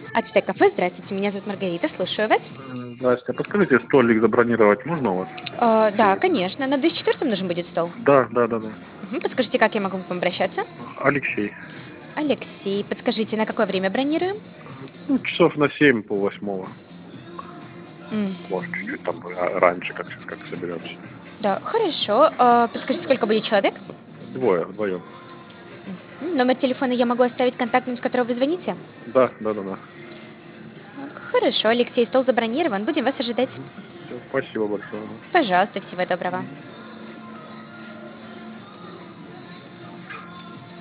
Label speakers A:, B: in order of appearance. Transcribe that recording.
A: Ацтек кафе, здравствуйте, меня зовут Маргарита, слушаю вас.
B: Здрасте. Подскажите, столик забронировать можно у вас?
A: Да, конечно, на 204 нужен будет стол.
B: Да.
A: Подскажите, как я могу к вам обращаться?
B: Алексей.
A: Алексей, подскажите, на какое время бронируем?
B: Ну, часов на 7 полвосьмого. Может,
A: Мгм.
B: чуть-чуть там раньше, как соберемся.
A: Да, хорошо. Подскажите, сколько будет человек?
B: Двое, вдвоем.
A: Номер телефона я могу оставить контактным, с которого вы звоните?
B: Да.
A: Так, хорошо, Алексей, стол забронирован, будем вас ожидать.
B: Все, спасибо большое.
A: Пожалуйста, всего доброго.